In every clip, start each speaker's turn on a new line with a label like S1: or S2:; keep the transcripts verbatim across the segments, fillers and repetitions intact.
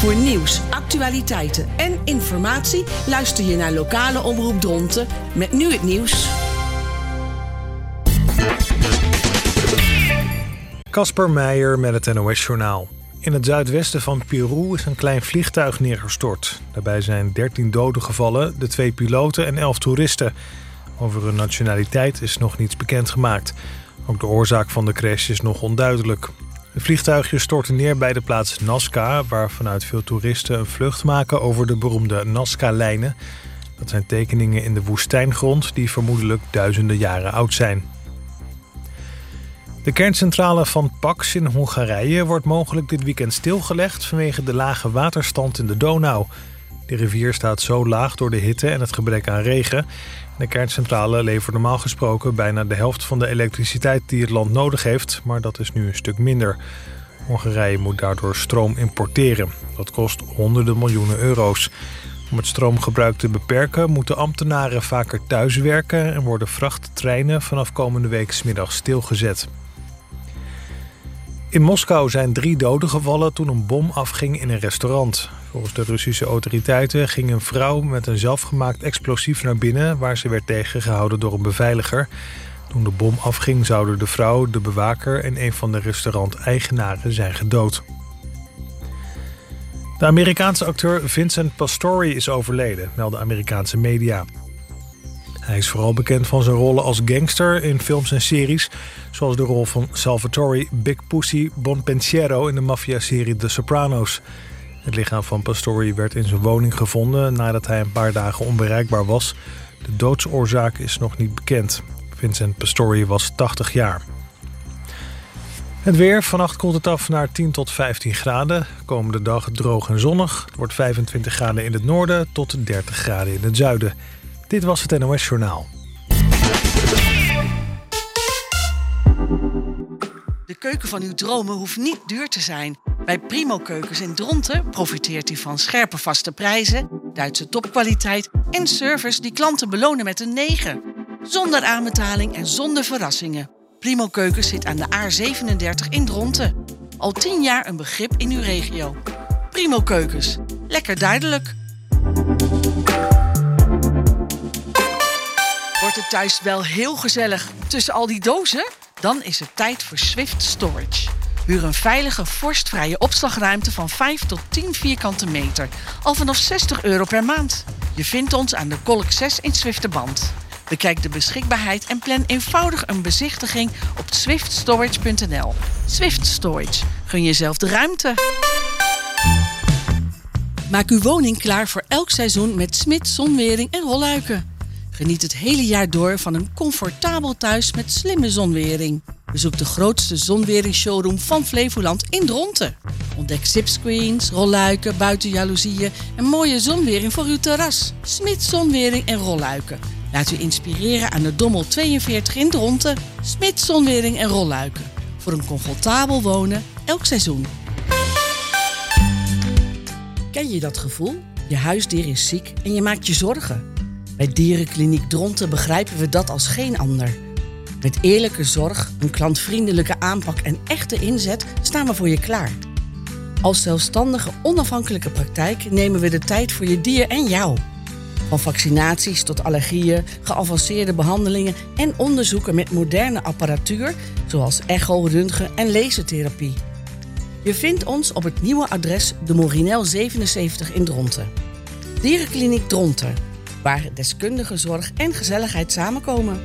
S1: Voor nieuws, actualiteiten en informatie luister je naar lokale Omroep Dronten met nu het nieuws.
S2: Casper Meijer met het N O S-journaal. In het zuidwesten van Peru is een klein vliegtuig neergestort. Daarbij zijn dertien doden gevallen, de twee piloten en elf toeristen. Over hun nationaliteit is nog niets bekendgemaakt. Ook de oorzaak van de crash is nog onduidelijk. Het vliegtuigje stortte neer bij de plaats Nazca, waar vanuit veel toeristen een vlucht maken over de beroemde Nazca-lijnen. Dat zijn tekeningen in de woestijngrond die vermoedelijk duizenden jaren oud zijn. De kerncentrale van Paks in Hongarije wordt mogelijk dit weekend stilgelegd vanwege de lage waterstand in de Donau. De rivier staat zo laag door de hitte en het gebrek aan regen. De kerncentrale levert normaal gesproken bijna de helft van de elektriciteit die het land nodig heeft, maar dat is nu een stuk minder. Hongarije moet daardoor stroom importeren. Dat kost honderden miljoenen euro's. Om het stroomgebruik te beperken moeten ambtenaren vaker thuiswerken en worden vrachttreinen vanaf komende week 's middags stilgezet. In Moskou zijn drie doden gevallen toen een bom afging in een restaurant. Volgens de Russische autoriteiten ging een vrouw met een zelfgemaakt explosief naar binnen, waar ze werd tegengehouden door een beveiliger. Toen de bom afging zouden de vrouw, de bewaker en een van de restauranteigenaren zijn gedood. De Amerikaanse acteur Vincent Pastore is overleden, melden Amerikaanse media. Hij is vooral bekend van zijn rollen als gangster in films en series, zoals de rol van Salvatore Big Pussy Bonpensiero in de maffiaserie The Sopranos. Het lichaam van Pastore werd in zijn woning gevonden nadat hij een paar dagen onbereikbaar was. De doodsoorzaak is nog niet bekend. Vincent Pastore was tachtig jaar. Het weer. Vannacht koelt het af naar tien tot vijftien graden. Komende dag droog en zonnig. Het wordt vijfentwintig graden in het noorden tot dertig graden in het zuiden. Dit was het N O S-journaal.
S1: De keuken van uw dromen hoeft niet duur te zijn. Bij Primo Keukens in Dronten profiteert u van scherpe vaste prijzen, Duitse topkwaliteit en service die klanten belonen met een negen. Zonder aanbetaling en zonder verrassingen. Primo Keukens zit aan de A zevenendertig in Dronten. Al tien jaar een begrip in uw regio. Primo Keukens. Lekker duidelijk. Wordt het thuis wel heel gezellig tussen al die dozen? Dan is het tijd voor Swift Storage. Huur een veilige, vorstvrije opslagruimte van vijf tot tien vierkante meter. Al vanaf zestig euro per maand. Je vindt ons aan de Kolk zes in Zwifterband. Bekijk de beschikbaarheid en plan eenvoudig een bezichtiging op swift storage punt n l. Swift Storage. Gun jezelf de ruimte. Maak uw woning klaar voor elk seizoen met Smit zonwering en rolluiken. Geniet het hele jaar door van een comfortabel thuis met slimme zonwering. Bezoek de grootste zonweringsshowroom van Flevoland in Dronten. Ontdek zipscreens, rolluiken, buitenjaloezieën en mooie zonwering voor uw terras. Smit zonwering en rolluiken. Laat u inspireren aan de Dommel tweeënveertig in Dronten. Smit zonwering en rolluiken. Voor een comfortabel wonen elk seizoen. Ken je dat gevoel? Je huisdier is ziek en je maakt je zorgen. Bij Dierenkliniek Dronten begrijpen we dat als geen ander. Met eerlijke zorg, een klantvriendelijke aanpak en echte inzet staan we voor je klaar. Als zelfstandige, onafhankelijke praktijk nemen we de tijd voor je dier en jou. Van vaccinaties tot allergieën, geavanceerde behandelingen en onderzoeken met moderne apparatuur, zoals echo, röntgen en lasertherapie. Je vindt ons op het nieuwe adres de Morinel zevenenzeventig in Dronten. Dierenkliniek Dronten, waar deskundige zorg en gezelligheid samenkomen.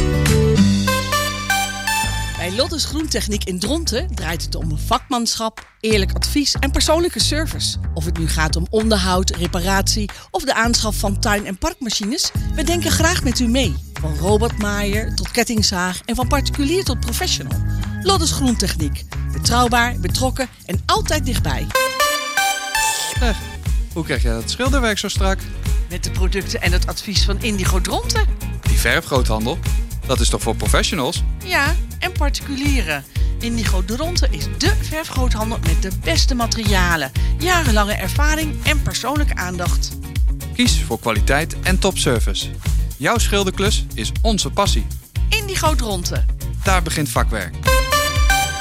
S1: Bij Lottes Groentechniek in Dronten draait het om vakmanschap, eerlijk advies en persoonlijke service. Of het nu gaat om onderhoud, reparatie of de aanschaf van tuin- en parkmachines, we denken graag met u mee. Van robotmaaier tot kettingzaag en van particulier tot professional. Lottes Groentechniek. Betrouwbaar, betrokken en altijd dichtbij.
S3: Eh, hoe krijg jij dat schilderwerk zo strak?
S1: Met de producten en het advies van Indigo Dronten.
S3: Die verfgroothandel, dat is toch voor professionals?
S1: Ja, en particulieren. Indigo Dronten is dé verfgroothandel met de beste materialen, jarenlange ervaring en persoonlijke aandacht.
S3: Kies voor kwaliteit en topservice. Jouw schilderklus is onze passie.
S1: Indigo Dronten.
S3: Daar begint vakwerk.
S1: Ben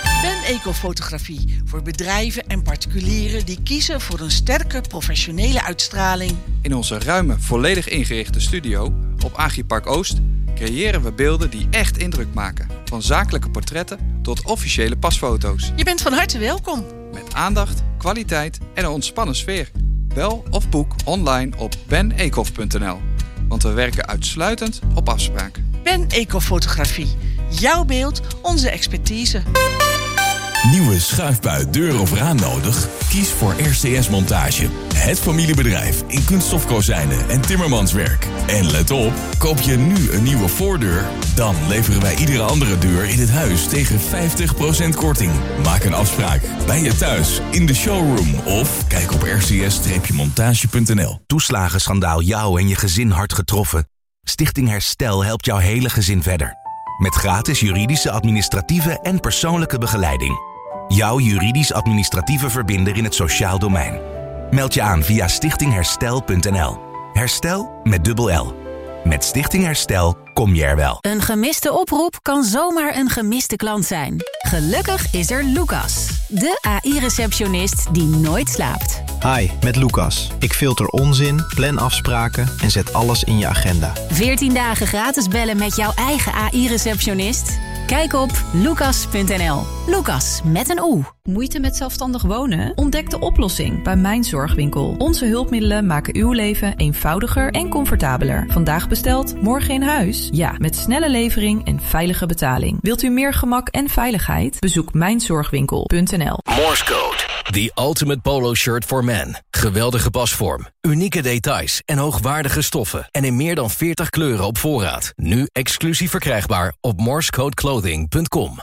S1: Ben-Eco-fotografie voor bedrijven en particulieren die kiezen voor een sterke professionele uitstraling.
S3: In onze ruime, volledig ingerichte studio op Agripark Oost creëren we beelden die echt indruk maken. Van zakelijke portretten tot officiële pasfoto's.
S1: Je bent van harte welkom.
S3: Met aandacht, kwaliteit en een ontspannen sfeer. Bel of boek online op ben ecof punt n l. Want we werken uitsluitend op afspraak.
S1: Ben-Eco-fotografie. Jouw beeld, onze expertise.
S4: Nieuwe schuifbui, deur of raam nodig? Kies voor R C S Montage. Het familiebedrijf in kunststofkozijnen en timmermanswerk. En let op, koop je nu een nieuwe voordeur? Dan leveren wij iedere andere deur in het huis tegen vijftig procent korting. Maak een afspraak bij je thuis, in de showroom of kijk op r c s montage punt n l.
S5: Toeslagenschandaal jou en je gezin hard getroffen? Stichting Herstel helpt jouw hele gezin verder. Met gratis juridische, administratieve en persoonlijke begeleiding. Jouw juridisch-administratieve verbinder in het sociaal domein. Meld je aan via stichting herstel punt n l. Herstel met dubbel L. Met Stichting Herstel kom je er wel.
S6: Een gemiste oproep kan zomaar een gemiste klant zijn. Gelukkig is er Lucas, de A I-receptionist die nooit slaapt.
S7: Hi, met Lucas. Ik filter onzin, plan afspraken en zet alles in je agenda.
S6: veertien dagen gratis bellen met jouw eigen A I-receptionist? Kijk op lucas punt n l. Lucas met een O.
S8: Moeite met zelfstandig wonen? Ontdek de oplossing bij Mijn Zorgwinkel. Onze hulpmiddelen maken uw leven eenvoudiger en comfortabeler. Vandaag besteld, morgen in huis? Ja, met snelle levering en veilige betaling. Wilt u meer gemak en veiligheid? Bezoek mijn zorgwinkel punt n l.
S9: Morse Code. The ultimate polo shirt for men. Geweldige pasvorm, unieke details en hoogwaardige stoffen. En in meer dan veertig kleuren op voorraad. Nu exclusief verkrijgbaar op morsecode clothing punt com.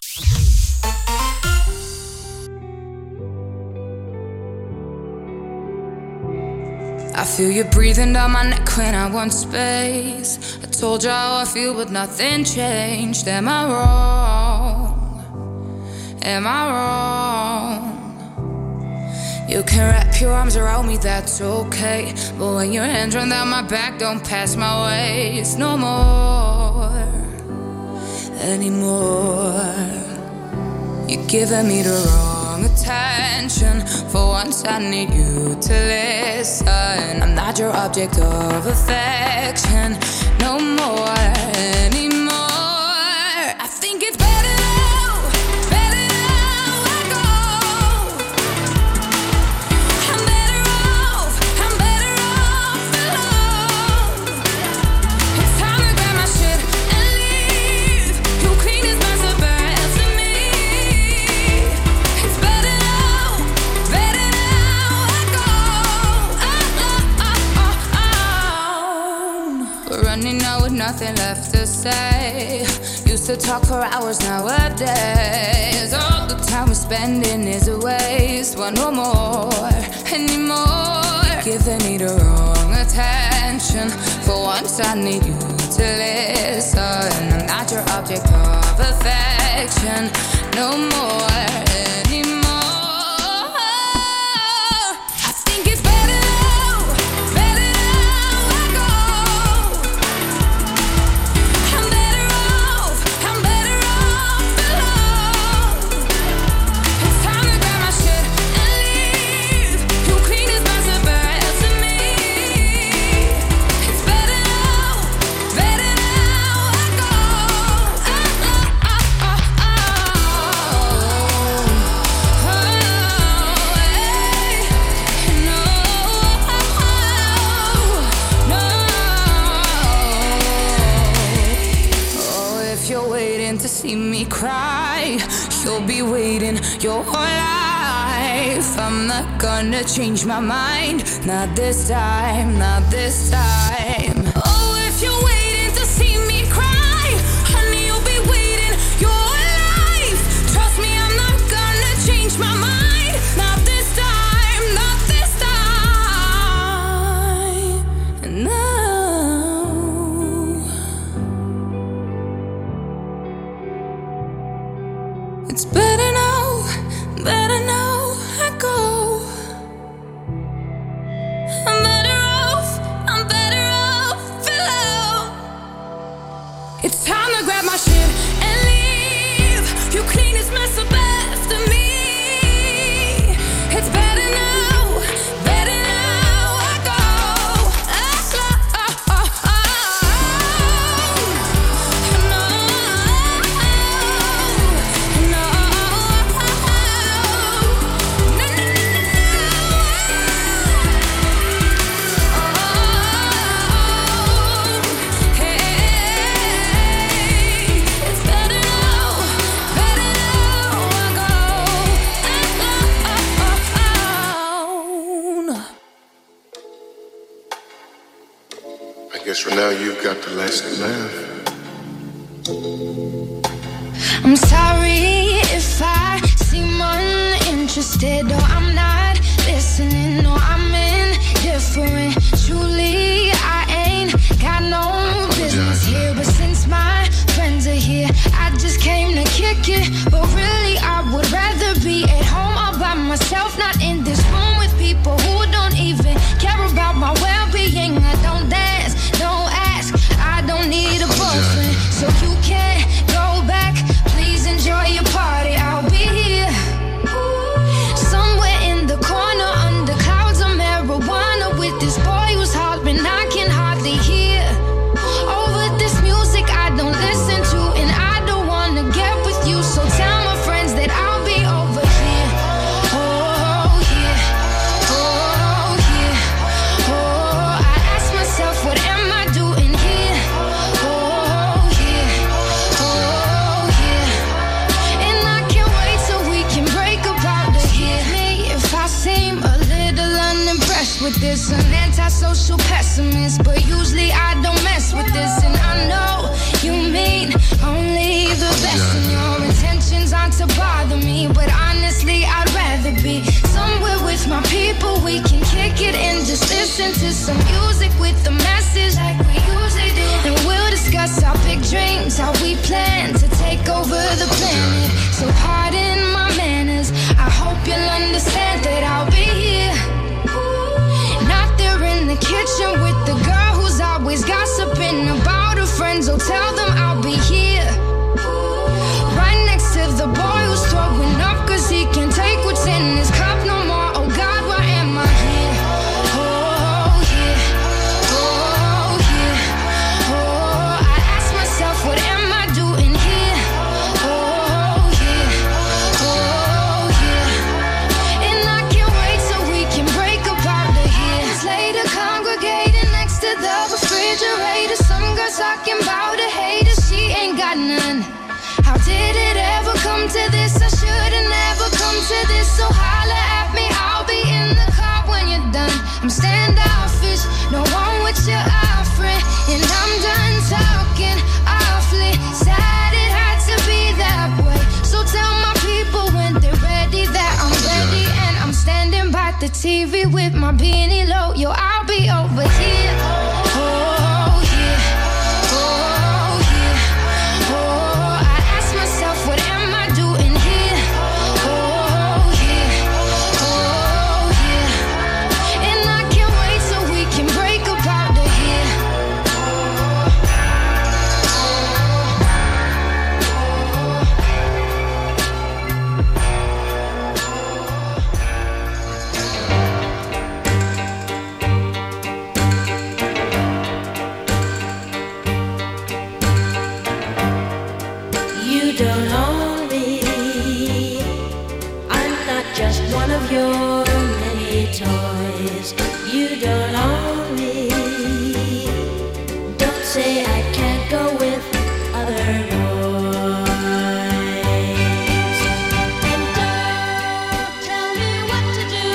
S10: I feel you breathing down my neck when I want space. I told you how I feel but nothing changed. Am I wrong? Am I wrong? You can wrap your arms around me, that's okay. But when your hands run down my back, don't pass my waist no more, anymore. You're giving me the wrong attention. For once I need you to listen. I'm not your object of affection no more, anymore. I think it's better now, better now I go. I'm better off, I'm better off alone. It's time to grab my shit and leave. You clean as mess up rest of me. It's better now, better now I go. Oh, oh, oh, oh. We're running out with nothing left to say. Used to talk for hours nowadays. All the time we're spending is a waste. Want no more, anymore. Giving me the wrong attention. For once I need you to listen. I'm not your object of affection no more, anymore. I think it's better now, better now I go. I'm better off, I'm better off alone. It's time to grab my shit and leave. You clean as mess up rest of me. It's better now, better now I go. Oh, oh, oh, oh, oh. Oh, hey. No, no. Oh, if you're waiting to see me cry, you'll be waiting your whole life. I'm not gonna change my mind, not this time, not this time. Oh, if you're waiting to see me cry, honey, you'll be waiting your whole life. Trust me, I'm not gonna change my mind, not this time, not this time. No. It's better now, better now I go. I'm better off, I'm better
S11: guess for now you've got the last laugh.
S10: I'm sorry if I seem uninterested or I'm not listening or I'm indifferent. Truly, I ain't got no business here, but since my friends are here, I just came to kick it. But really, I would rather be at home all by myself, not in this room with people who don't even care about my well-being. I don't dance, don't ask, I don't need a boyfriend, so you can't go back. Please enjoy your party, I'll be here somewhere in the corner under clouds of marijuana with this boy who's hollering I can hardly hear. Over this music I don't listen to, and I don't wanna get with you, so tell my friends that I'll be over here. Oh yeah, oh yeah, oh, I ask myself what am I doing here. Oh yeah, oh yeah, and I can't wait till we can break up out of here. Me if I seem a little unimpressed with this, an antisocial pessimist, but usually I don't mess with this, and I know you mean only the best, and your intentions aren't to bother me, but honestly I'd rather be somewhere with my people. We can kick it and just listen to some music with the message like we usually do, and we'll discuss our big dreams, how we plan to take over the planet. So pardon my manners, I hope you'll understand that I'll be here, not there in the kitchen with the girl who's always gossiping about her friends. Oh, tell them I'll be here right next to the boy who's throwing up cause he can't take what's in his cup no more. Oh God, why am I here? Oh yeah, oh yeah, oh, I ask myself what am I doing here. Oh yeah, oh yeah, and I can't wait till we can break up out of here. It's later congregating next to the refrigerator, some girl talking about a hater, she ain't got none. How did it ever come to this? I should've never come to this, so holla at me, I'll be in the car when you're done. I'm standoffish, no one with your offering, and I'm done talking awfully. Sad it had to be that way, so tell my people when they're ready that I'm ready, and I'm standing by the T V with my beanie low. Yo, I'll be over here. Oh yeah, oh yeah, oh, I ask myself what am I doing here. Oh yeah, oh yeah, and I can't wait till we can break up out of here.
S12: You don't own me. I'm not just one of your many toys. You don't own me. Don't say I can't go with other boys. And don't tell me what to do.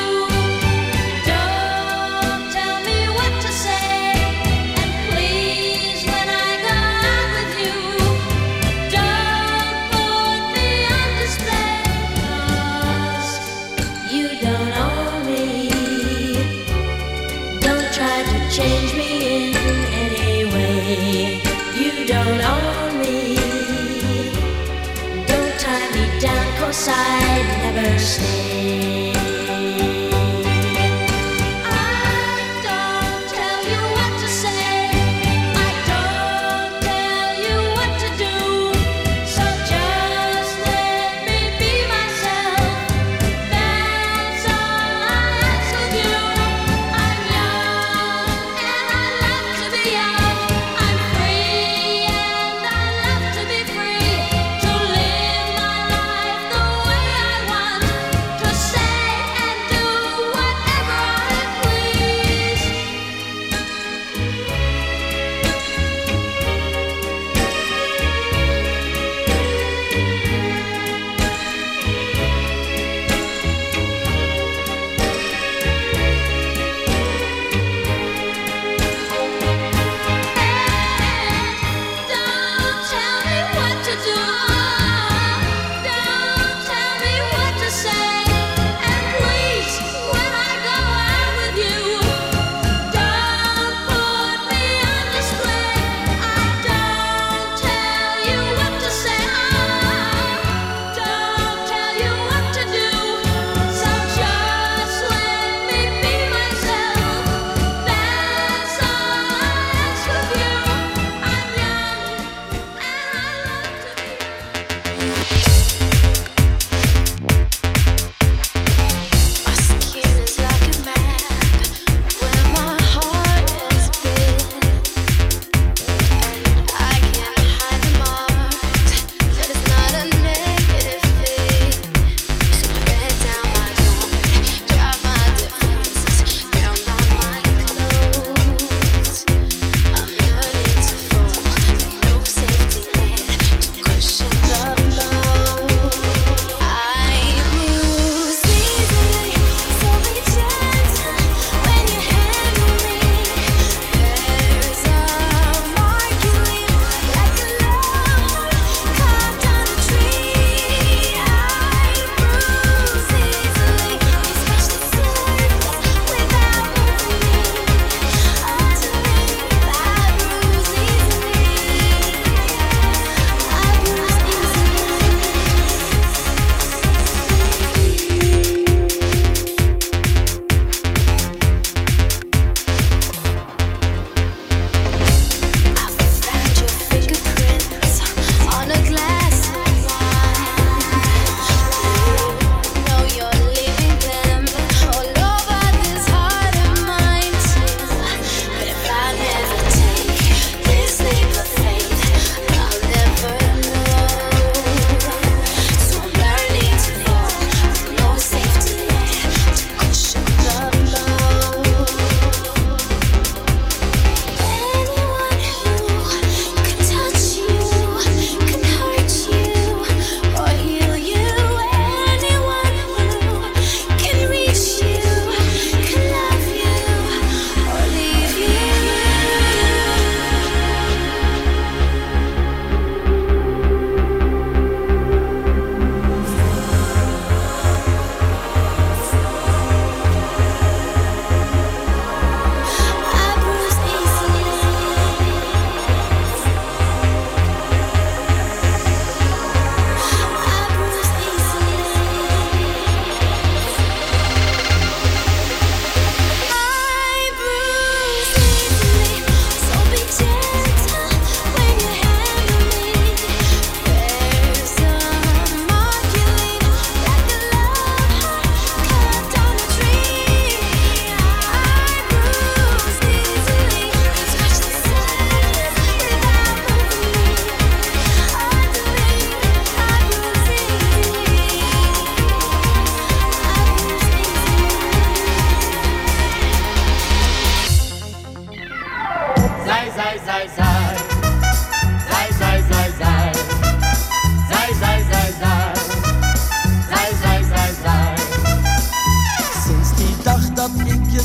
S12: Don't tell me what to say. And please, when I go out with you, don't put me on display, 'cause you don't own me. Don't try to change me in any way. You don't own me. Don't tie me down, 'cause I'd never stay. I don't tell you what to say. I don't tell you what to do. So just let me be myself. That's all I ask of you. I'm young and I love to be young. I'm free and I love to be free. To live my life the way I want. To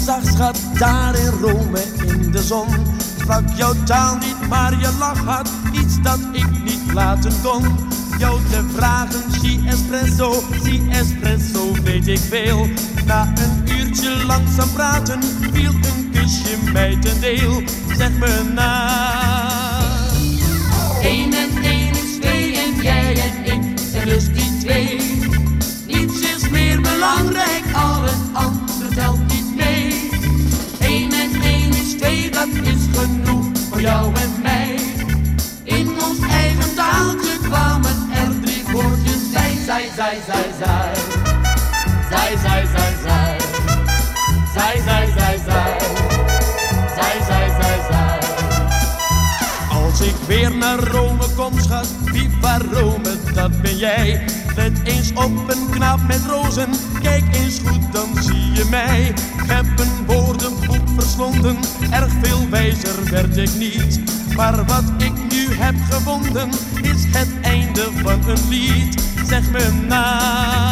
S13: zag, schat, daar in Rome in de zon. Sprak jouw taal niet, maar je lach had iets dat ik niet laten kon. Jou te vragen, si espresso, si espresso, weet ik veel. Na een uurtje langzaam praten, viel een kusje mij ten deel. Zeg me na. Eén en één is twee en jij en ik zijn dus die twee. Niets is meer belangrijk, al het andere telt niet mee. Eén en één is twee, dat is genoeg voor jou en mij. In ons eigen taaltje kwamen er drie woordjes bij. Zij, zij, zij, zij. Zij, zij, zij, zij. Zij, zij, zij, zij. Zij, zij, zij, zij. Als ik weer naar Rome kom, schat, viva Rome, dat ben jij. Let eens op een knaap met rozen, kijk eens goed, dan zie je mij. Ik heb een woordenboek verslonden, erg veel wijzer werd ik niet. Maar wat ik nu heb gevonden, is het einde van een lied. Zeg me na.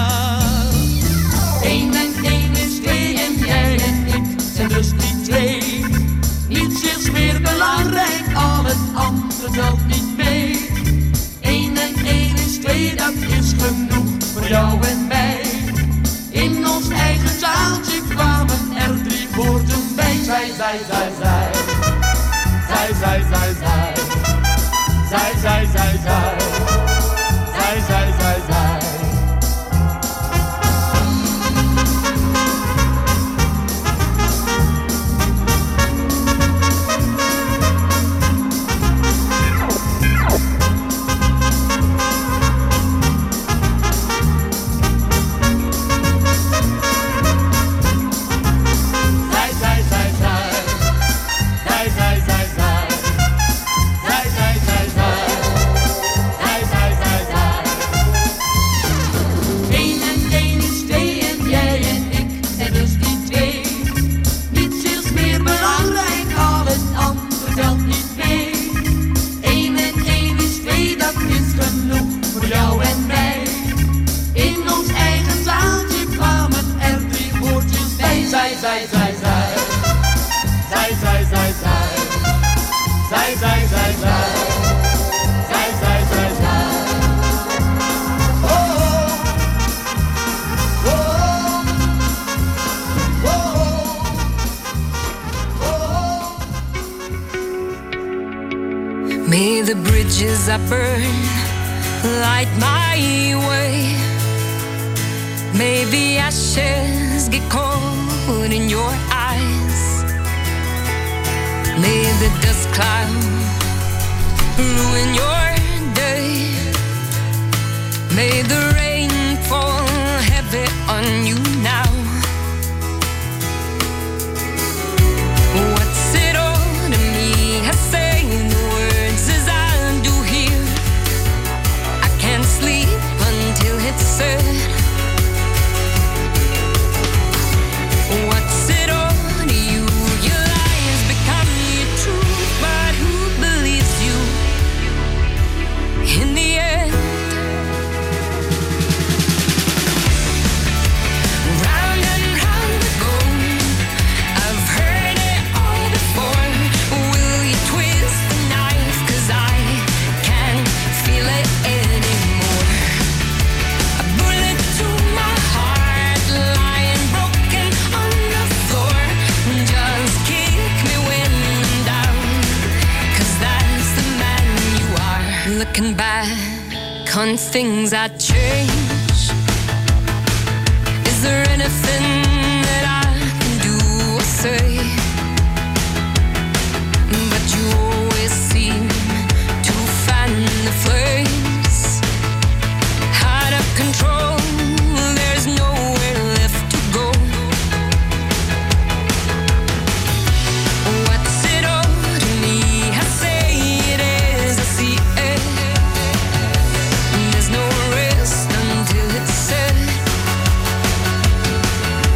S13: Eén en één is twee en jij en ik zijn dus die twee. Niets is meer belangrijk, al het andere telt niet mee. Eén en één is twee, dat is genoeg voor jou en mij. In ons eigen zaaltje kwamen er drie woorden bij. Zij, zij, zij, zij. Zij, zij, zij, zij. Zij, zij, zij, zij. Zij, zij, zij, zij.
S10: May the bridges I burn light my way. May the ashes get cold in your eyes. May the dust cloud ruin your day. May the rain fall heavy on you now. What's it all to me? I say the words as I do here. I can't sleep until it's said. What's it all to you? Your lies become your truth, but who believes you in the end? Round and round we go. I've heard it all before. Will you twist the knife? 'Cause I can't feel it anymore. A bullet to my heart, lying broken on the floor. Just kick me when I'm down, 'cause that's the man you are. Looking back on things I changed, is there anything that I can do or say? But you always seem to fan the flames. Out of control, there's nowhere left to go. What's it all to me? I say it is, I see it. There's no rest until it's said.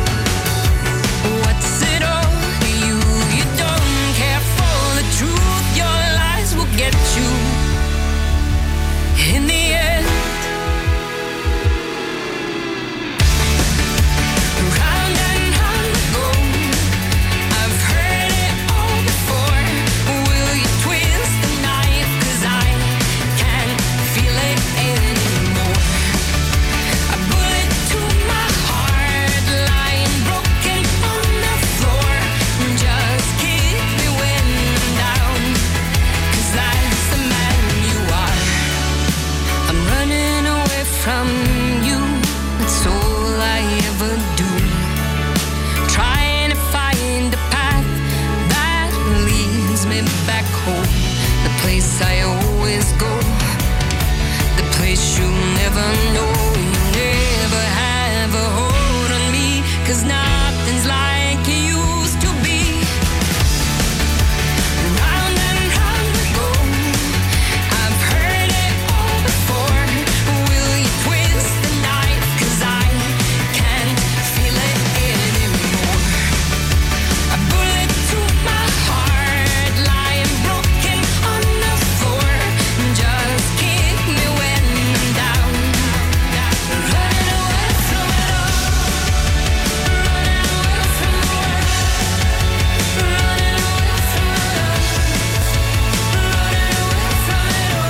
S10: place I always go, the place you never know. You never have a hold on me, 'cause nothing's like it used to be. Round and round we go, I've heard it all before. Will you twist the knife, 'cause I can't feel it anymore. A bullet to my heart, lying broken on the floor. Just keep me when I'm down. Running away from it all, running away from the world, running away from it all, running away from it all.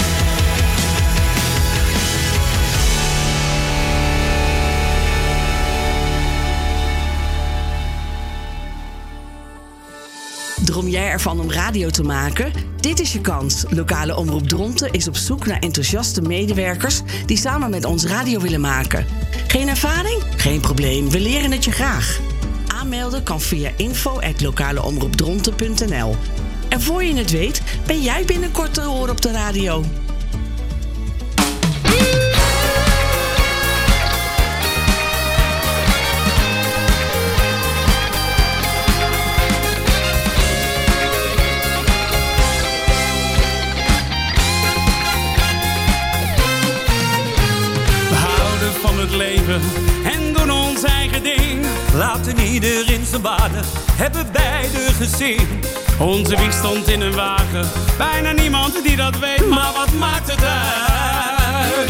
S1: Droom jij ervan om radio te maken? Dit is je kans. Lokale Omroep Dronten is op zoek naar enthousiaste medewerkers die samen met ons radio willen maken. Geen ervaring? Geen probleem, we leren het je graag. Aanmelden kan via info at lokaleomroepdronten punt n l. En voor je het weet, ben jij binnenkort te horen op de radio.
S14: We houden van het leven en doen ons eigen ding. Laten ieder in zijn waarde, hebben beide gezien. Onze wieg stond in een wagen, bijna niemand die dat weet. Maar wat maakt het uit?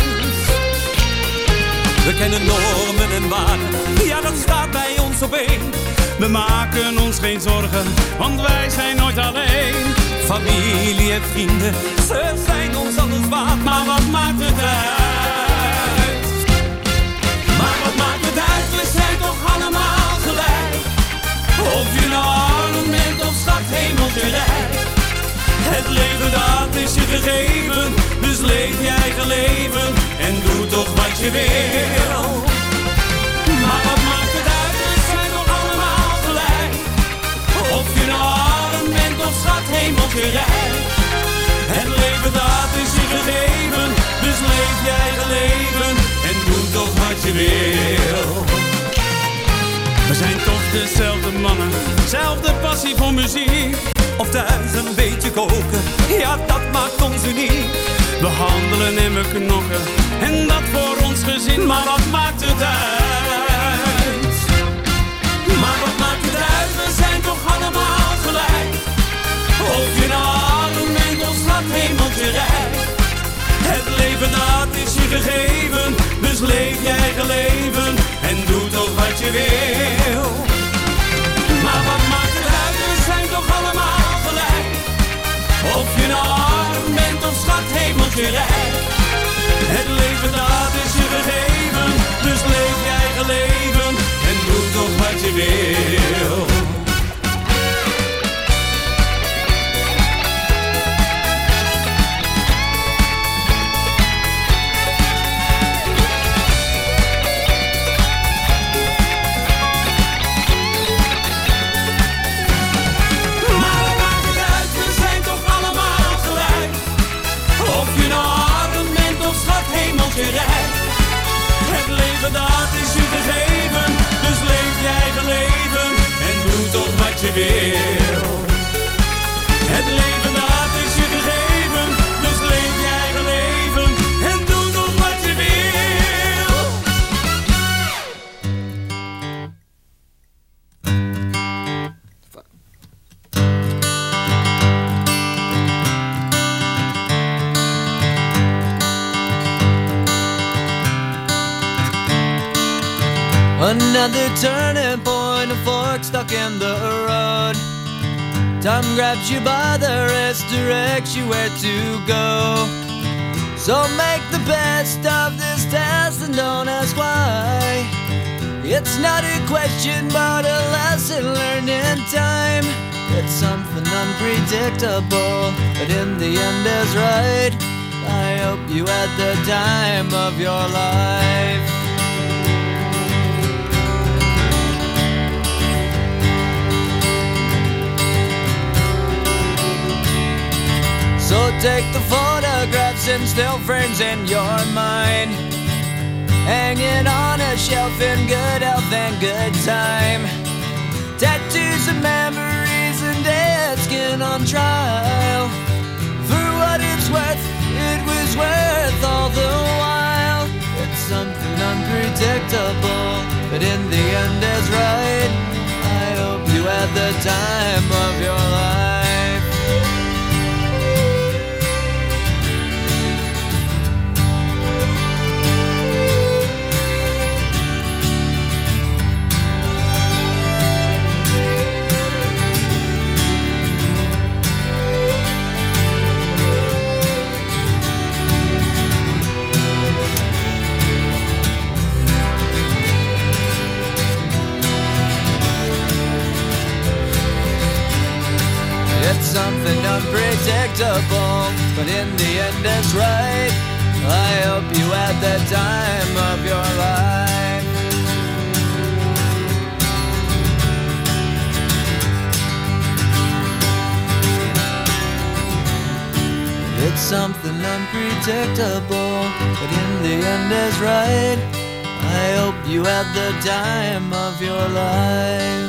S14: We kennen normen en waarden, ja dat staat bij ons op één. We maken ons geen zorgen, want wij zijn nooit alleen. Familie en vrienden, ze zijn ons alles waard. Maar wat maakt het uit? Maar wat maakt het uit, we zijn toch allemaal gelijk. Of je nou arm bent of straks hemeltje rijk. Het leven dat is je gegeven, dus leef je eigen leven en doe toch wat je wil. Maar wat maakt het uit, we zijn toch allemaal gelijk. Of je nou arm bent of straks hemeltje rijk. Het leven dat is je gegeven, dus leef je eigen leven en doe toch wat je wil. We zijn toch dezelfde mannen, zelfde passie voor muziek. Of thuis een beetje koken, ja dat maakt ons uniek. We handelen en we knokken, en dat voor ons gezin. Maar wat maakt het uit? Maar wat maakt het uit, we zijn toch allemaal gelijk. Of je nou arm bent of schat hemeltje rijk. Het leven dat is je gegeven, dus leef je eigen leven en doe toch wat je wil. Maar wat maakt het uit, we zijn toch allemaal gelijk. Of je nou arm bent of schat hemeltje rijk. Het leven dat is je gegeven, dus leef je eigen leven en doe toch wat je wil. Het leven dat is je gegeven, dus leef je eigen leven en doe toch wat je wil. Het leven dat is je gegeven, dus leef je eigen leven en doe toch wat je wil.
S15: Another turning point, a fork stuck in the road. Time grabs you by the wrist, directs you where to go. So make the best of this test and don't ask why. It's not a question but a lesson learned in time. It's something unpredictable, but in the end is right. I hope you had the time of your life. So take the photographs and still frames in your mind, hanging on a shelf in good health and good time. Tattoos of memories and dead skin on trial. For what it's worth, it was worth all the while. It's something unpredictable, but in the end is right. I hope you had the time of your life. It's something unpredictable, but in the end it's right. I hope you had the time of your life. It's something unpredictable, but in the end is right. I hope you had the time of your life.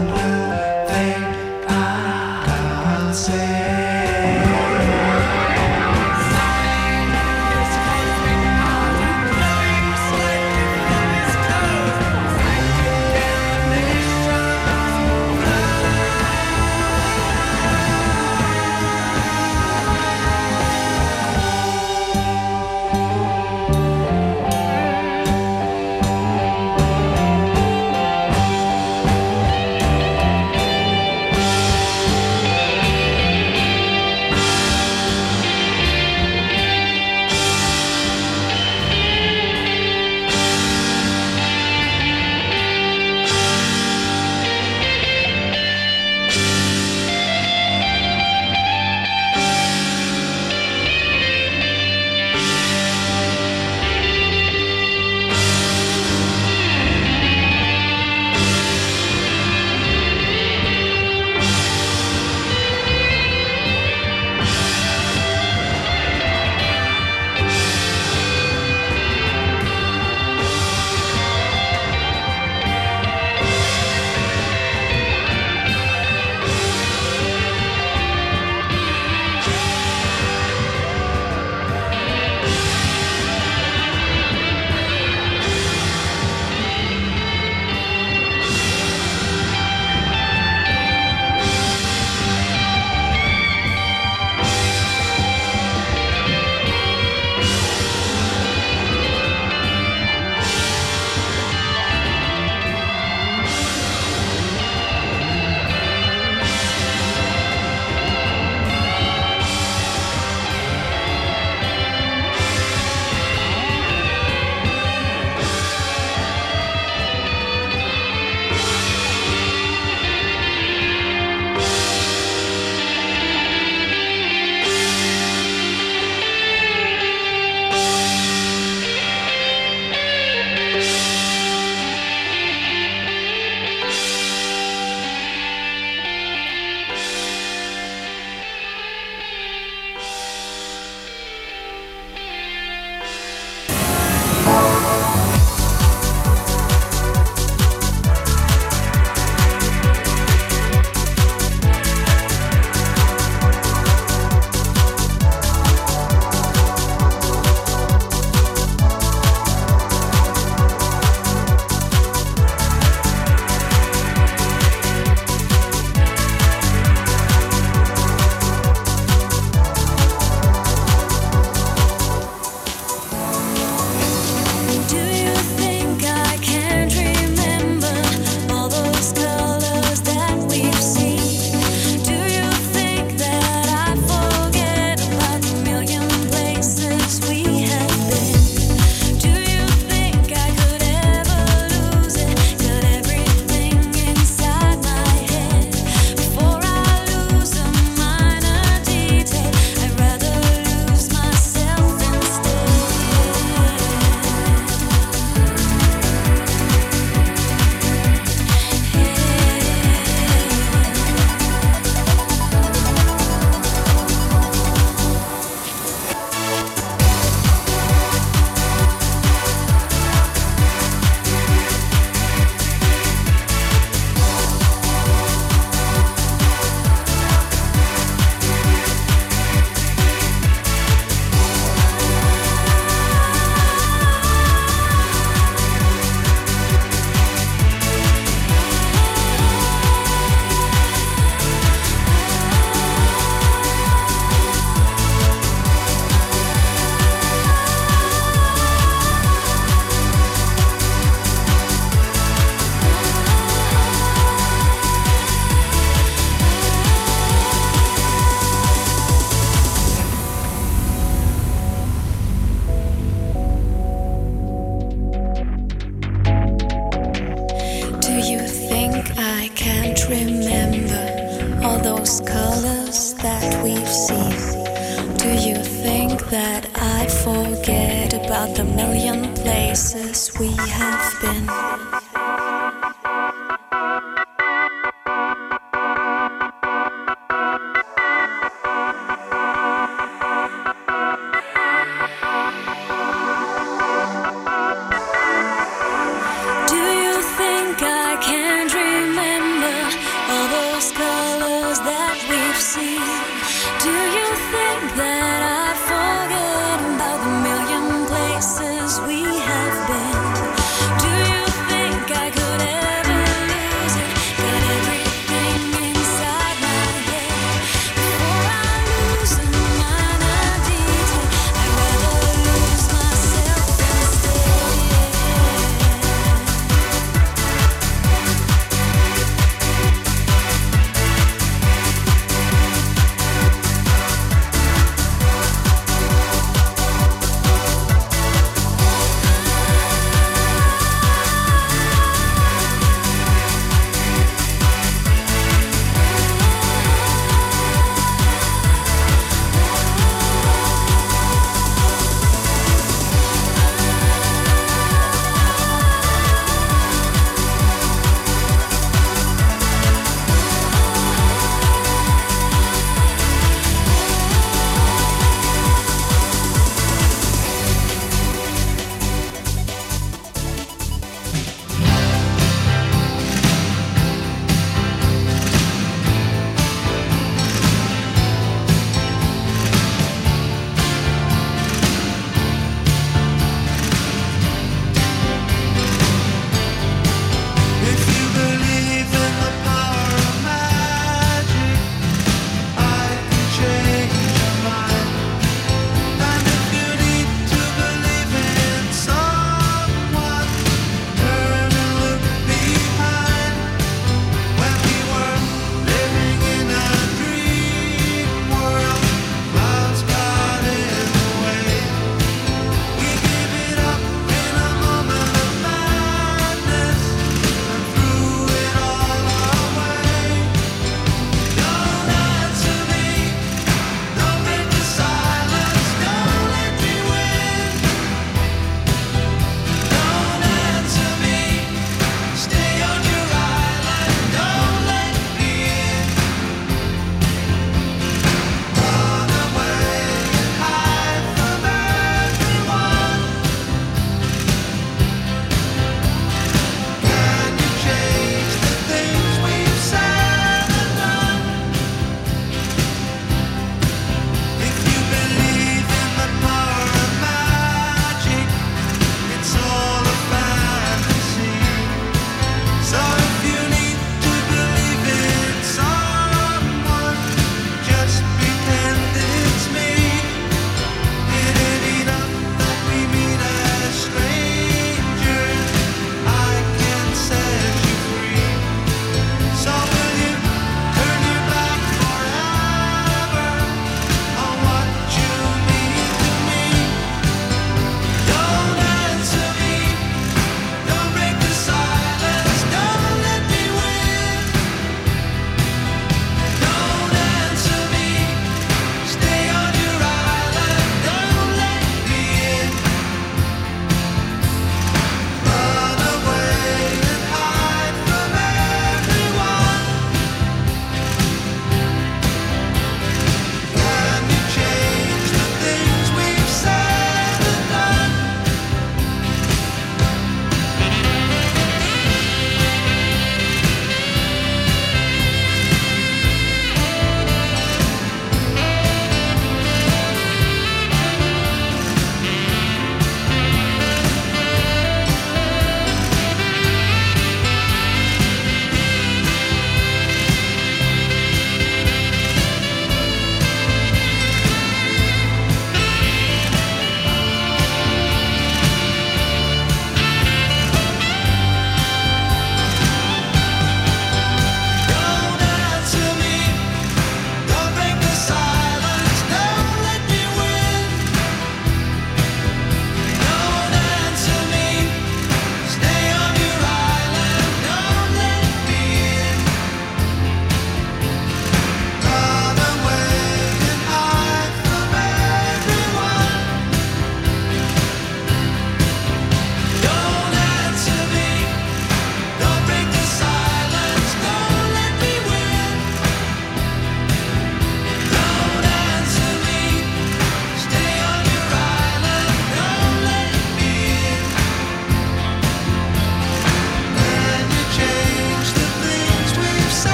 S12: Say
S16: those colors that we've seen? Do you think that I forget about the million places we have been?
S12: Think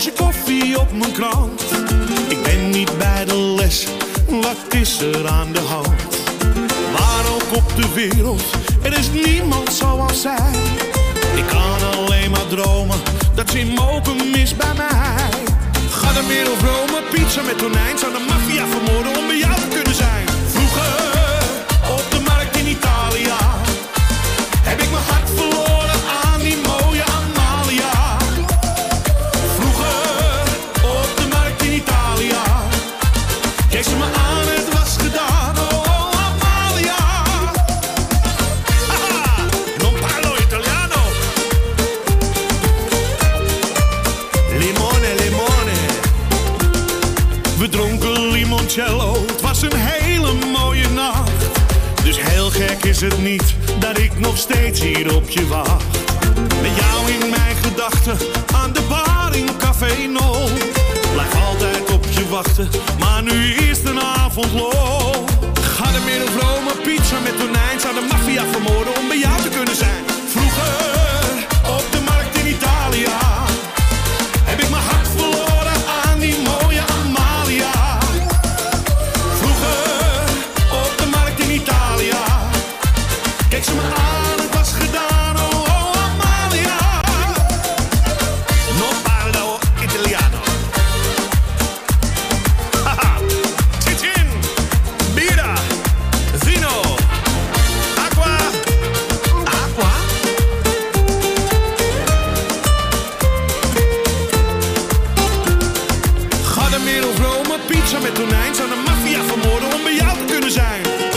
S17: bosje koffie op mijn krant. Ik ben niet bij de les, wat is er aan de hand? Waar ook op de wereld, er is niemand zoals zij. Ik kan alleen maar dromen, dat ze in mogen mis bij mij. Ga de wereld Rome, pizza met tonijn. Zou de maffia vermoorden om bij jou te kunnen zijn. Vroeger, op de markt in Italië, heb ik mijn hart verloren aan die mooie Amalia. Vroeger, op de markt in Italië, keek ze me aan, het was gedaan. Oh, Amalia. Haha, non parlo italiano. Limone, limone. We dronken limoncello, het was een hele mooie nacht. Dus heel gek is het niet dat ik nog steeds hier op je wacht. Met jou in mijn gedachten, aan de bar in Café Nol. Blijf altijd op je wachten, maar nu is de avond lol. Ga de middel Rome, pizza met tonijn. Zou de maffia vermoorden om bij jou te kunnen zijn. Vroeger, op de markt in Italië, heb ik mijn hart verloren aan die mooie Amalia. Vroeger, op de markt in Italië, keek ze me aan, het was gedaan. Oh, oh, Amalia. Non parlo italiano. Haha. Cicin, birra, vino, acqua. Acqua? Ga de middel Rome, pizza met tonijn. Zou de maffia vermoorden om bij jou te kunnen zijn.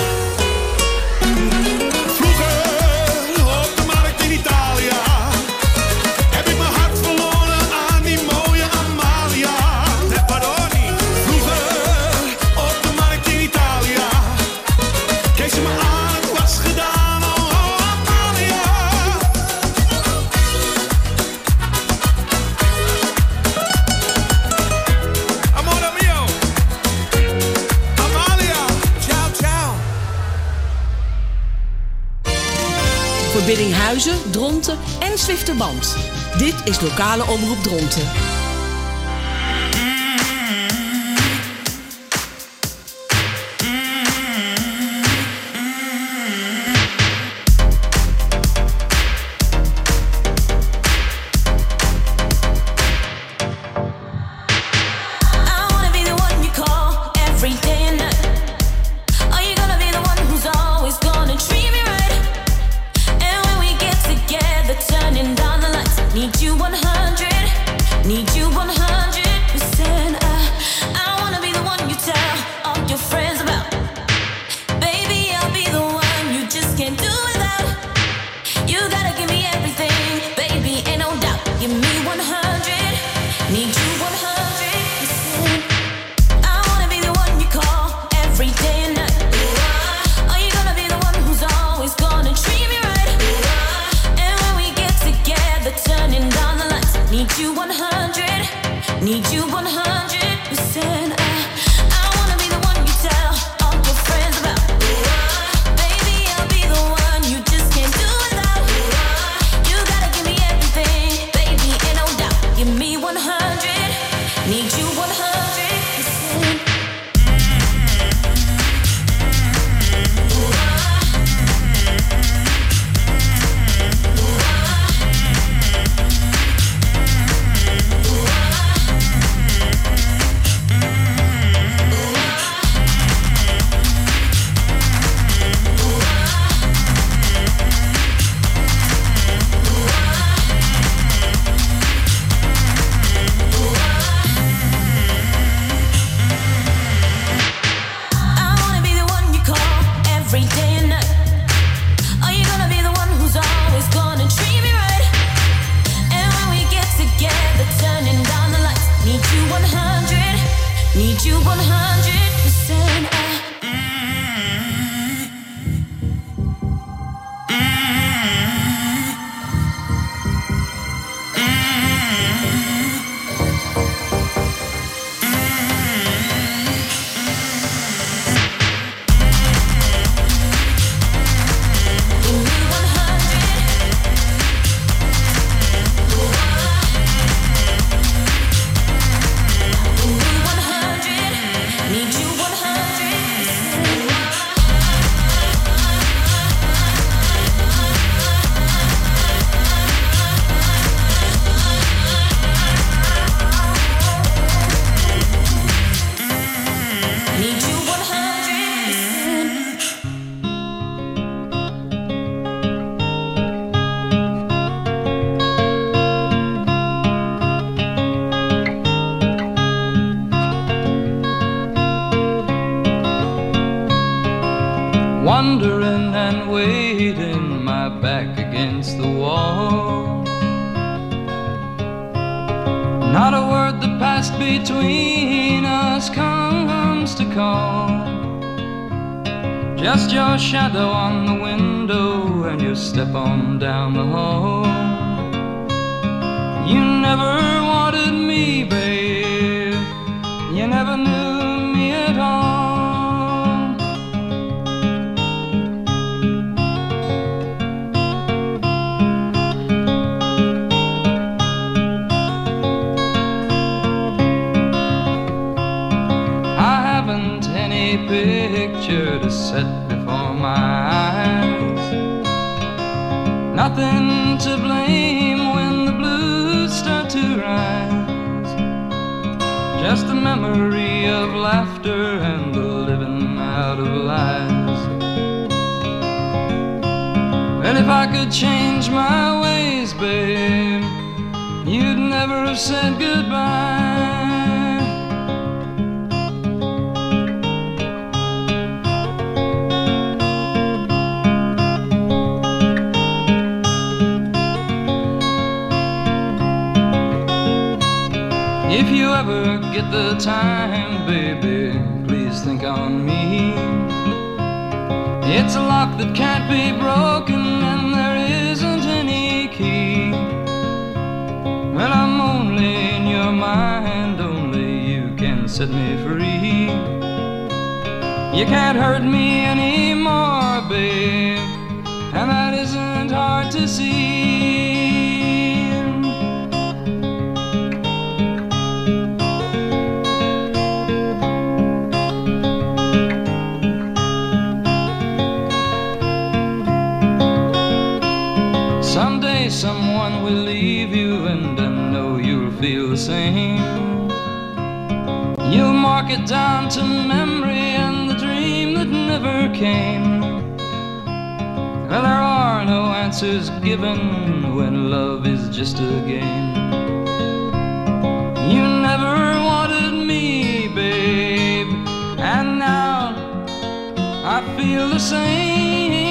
S17: Vroeger, op de markt in Italië, heb ik mijn hart verloren aan die mooie Amalia. De Paroni. Vroeger, op de markt in Italië, keek ze me aan, het was gedaan. Oh, oh, Amalia. Amore mio. Amalia. Ciao, ciao.
S1: Voor Biddinghuizen, Dronten en Zwifterband. Dit is lokale omroep Dronten.
S12: I wanna be the one you call every day and night. Are you gonna be the one who's always gonna treat me right? And when we get together, turning down the lights, need you one hundred, need
S15: wondering and waiting, my back against the wall. Not a word that passed between us comes to call. Just your shadow on the window and your step on down the hall. You never wanted me, babe. You never knew me at all. I haven't any picture to set before my eyes. Nothing to blame when the blues start to rise. Just a memory of laughter and the living out of lies. And if I could change my ways, babe, you'd never have said goodbye. If you ever get the time, baby, please think on me. It's a lock that can't be broken and there isn't any key. Well, I'm only in your mind, only you can set me free. You can't hurt me anymore, babe, and that isn't hard to see. Someday someone will leave you and I know you'll feel the same. You'll mark it down to memory and the dream that never came. Well, there are no answers given when love is just a game. You never wanted me, babe, and now I feel the same.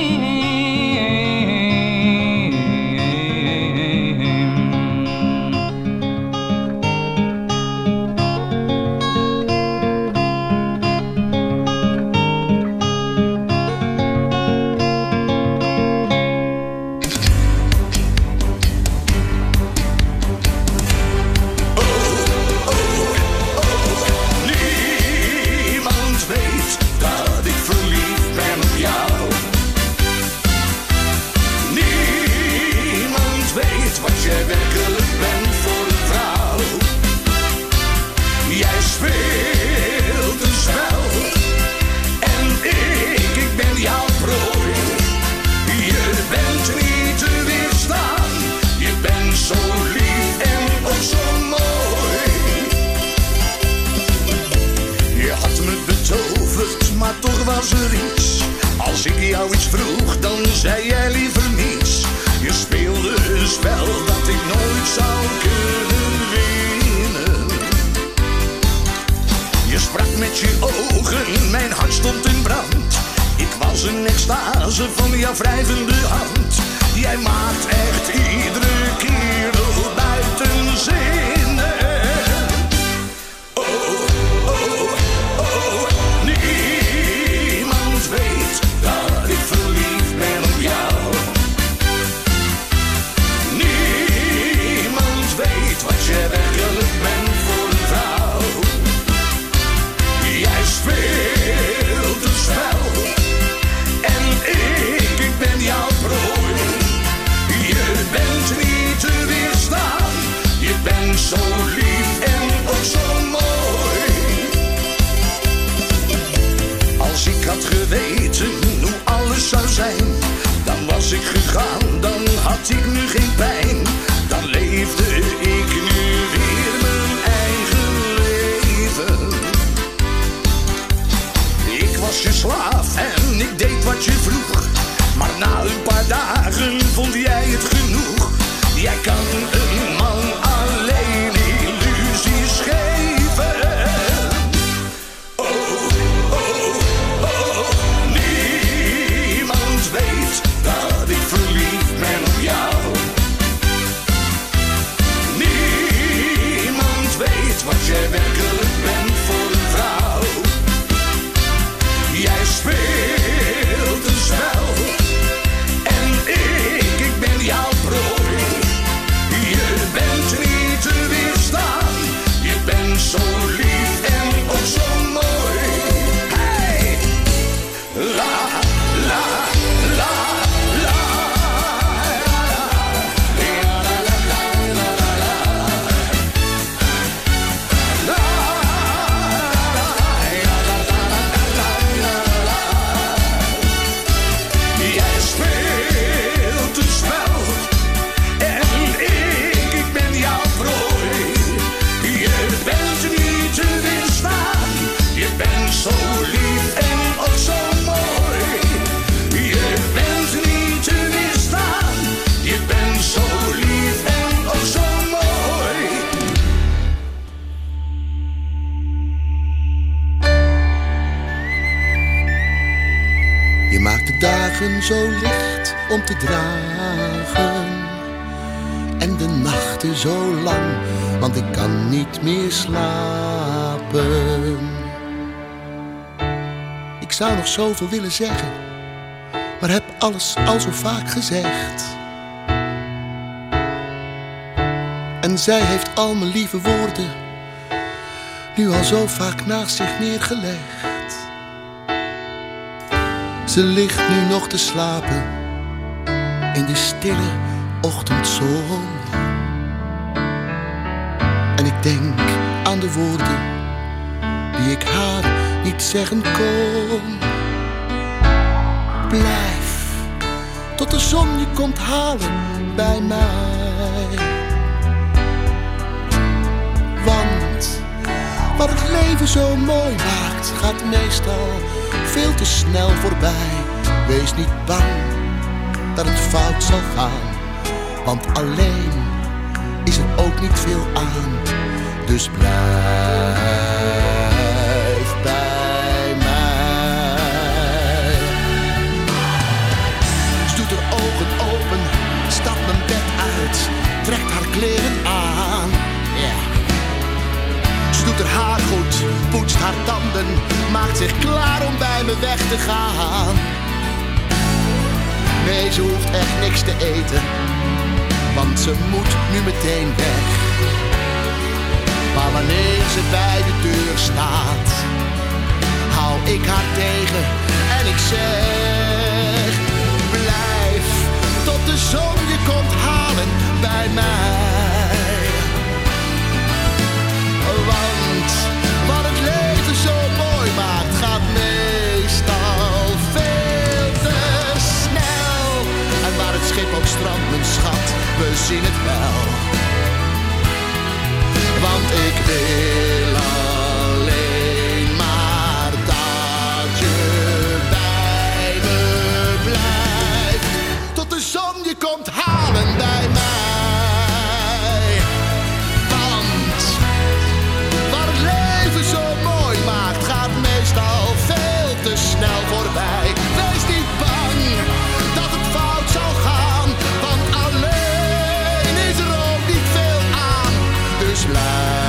S17: Was er iets, als ik jou iets vroeg, dan zei jij liever niets. Je speelde een spel dat ik nooit zou kunnen winnen. Je sprak met je ogen, mijn hart stond in brand. Ik was een extase van jouw wrijvende hand. Jij maakt echt iedere kerel buiten zinnen. Weet dat ik verliefd ben op jou. Niemand weet wat je werkelijk bent voor een vrouw. Jij speelt een spel en ik, ik ben jouw prooi. Je bent niet te weerstaan, je bent
S18: dagen zo licht om te dragen en de nachten zo lang, want ik kan niet meer slapen. Ik zou nog zoveel willen zeggen, maar heb alles al zo vaak gezegd. En zij heeft al mijn lieve woorden nu al zo vaak naast zich neergelegd. Ze ligt nu nog te slapen in de stille ochtendzon. En ik denk aan de woorden die ik haar niet zeggen kon. Blijf tot de zon je komt halen bij mij. Want wat het leven zo mooi maakt, gaat meestal veel te snel voorbij. Wees niet bang dat het fout zal gaan, want alleen is er ook niet veel aan. Dus blijf bij mij. Ze doet haar ogen open, stapt mijn bed uit, trekt haar kleren aan. Yeah. Ze doet haar haar goed, poetst haar tanden, maakt zich klaar om bij me weg te gaan. Nee, ze hoeft echt niks te eten, want ze moet nu meteen weg. Maar wanneer ze bij de deur staat, hou ik haar tegen en ik zeg: blijf tot de zon je komt halen bij mij. Want wat het leven zo mooi maakt, gaat meestal veel te snel. En waar het schip ook strandt, mijn schat, we zien het wel. Want ik wil alleen maar dat je bij me blijft, tot de zon je komt halen bij mij. Want wat het leven zo mooi maakt, gaat meestal veel te snel voorbij. Wees niet bang dat het fout zal gaan, want alleen is er ook niet veel aan. Dus blijf,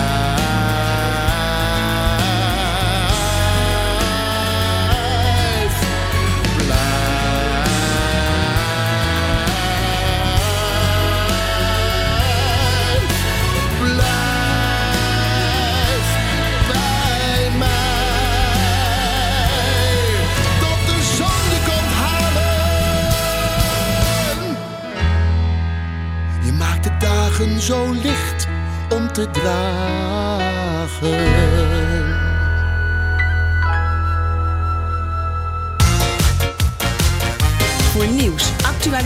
S18: blijf, blijf bij mij, tot de zon je komt halen. Je maakt de dagen zo licht om te dragen.
S1: Voor nieuws, actualiteit